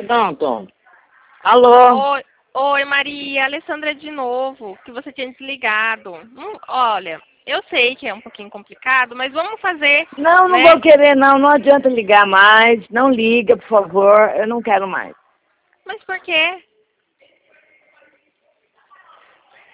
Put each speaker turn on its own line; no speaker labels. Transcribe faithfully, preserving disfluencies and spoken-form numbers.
Pronto. Alô?
Oi, oi Maria, Alessandra de novo, que você tinha desligado. Hum, olha, eu sei que é um pouquinho complicado, mas vamos fazer,
Não, não
né?
vou querer não, não adianta ligar mais. Não liga, por favor, eu não quero mais.
Mas por quê?